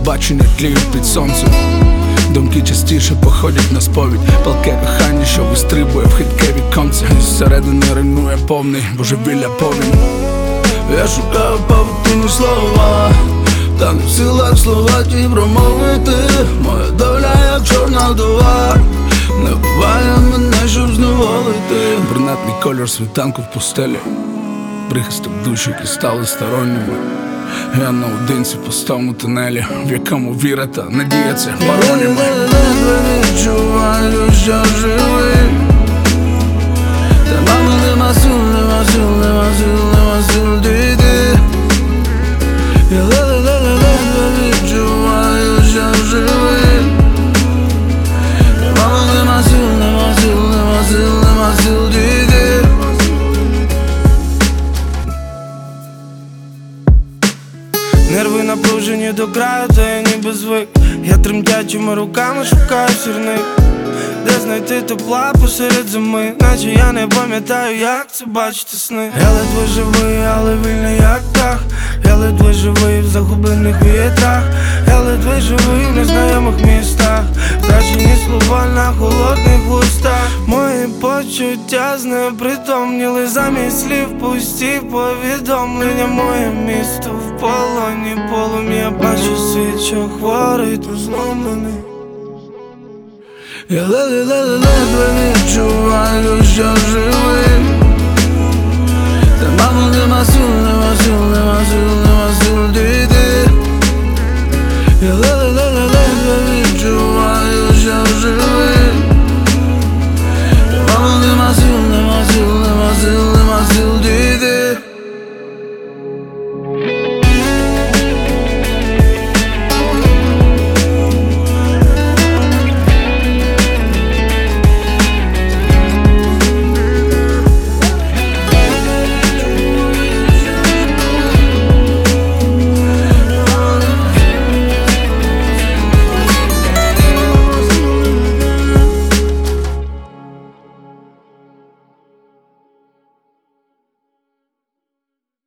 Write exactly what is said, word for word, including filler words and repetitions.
бачення тліють під сонцем. Думки частіше походять на сповідь. Палке кохання, що вистрибує в хитке віконце. І зсередини руйнує повний божевілля повінь. Я шукаю павутинні слова, та не в силах слова ті промовити. Моя доля як чорна вдова, не буває мене, щоб зневолити. Брунатний кольор світанку в пустелі, прихисток душ, які стали сторонніми. Я наодинці в пустому тунелі, в якому віра та надія це пароніми. Я відчуваю, що живий, та мами нема сил, нема сил, нема сил, нема сил дійти. Я ледве відчуваю, що живий, та мами нема сил, нема сил, нема сил, нема сил дійти. Нерви напружені до краю, та я ніби звик. Я тремтячими руками шукаю сірник, де знайти тепла посеред зими. Наче я не пам'ятаю, як це бачити сни. Я ледве живий, але вільний як птах. Я ледве живий в загублених вітрах. Я ледве живий в незнайомих містах, втрачені слова на холодних вустах. Мої почуття знепритомніли, замість слів пусті повідомлення. Моє місто в полоні полум'я, бачу світ, що хворий та зломлений. Я ледве відчуваю, що живий, та мамо нема сил, нема сил, нема сил.